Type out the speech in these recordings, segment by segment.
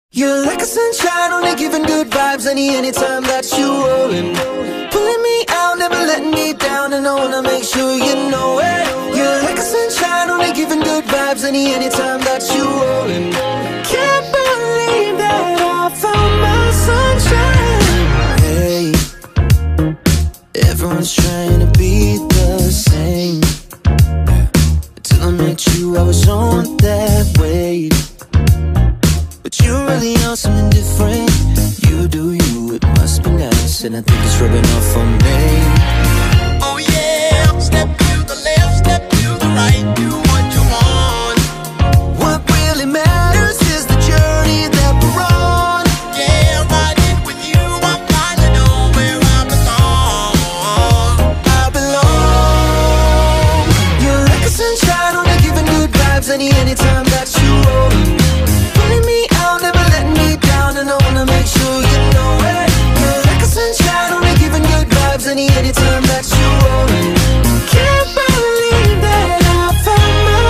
You're like a sunshine, only giving good vibes anytime that you rollin'. Pulling me out, never letting me down, and I wanna make sure you know it. You're like a sunshine, only giving good vibes anytime that you rollin'. Can't believe that I found my sunshine. Hey, everyone's trying to be the same. Till I met you, I was on that wave. But you really are something different. You do you, it must be nice, and I think it's rubbing off on me. Oh yeah, step to the left, step to the right, do what you want. What really matters is the journey that we're on. Yeah, riding with you, I finally know where I belong. I belong. You're like a sunshine, only giving good vibes anytime that you rollin'. Pulling me out, never letting me down, and I wanna make sure you know it. You're like a sunshine, only giving good vibes anytime that you rollin'. Can't believe that I found my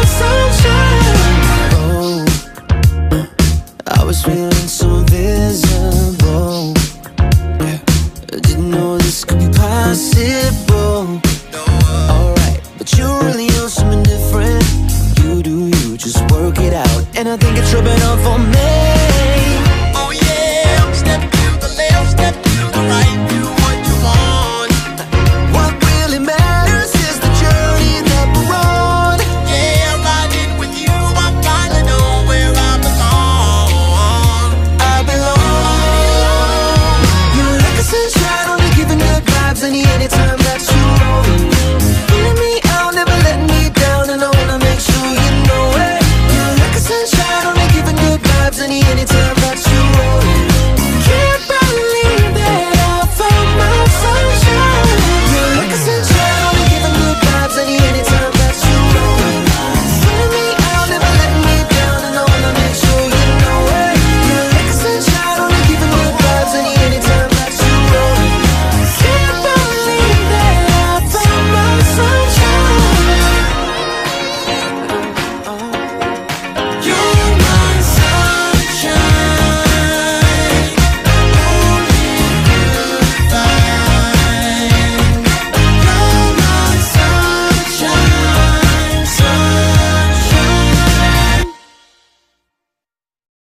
sunshine. Oh, I was feeling so invisible. I didn't know this could be possible.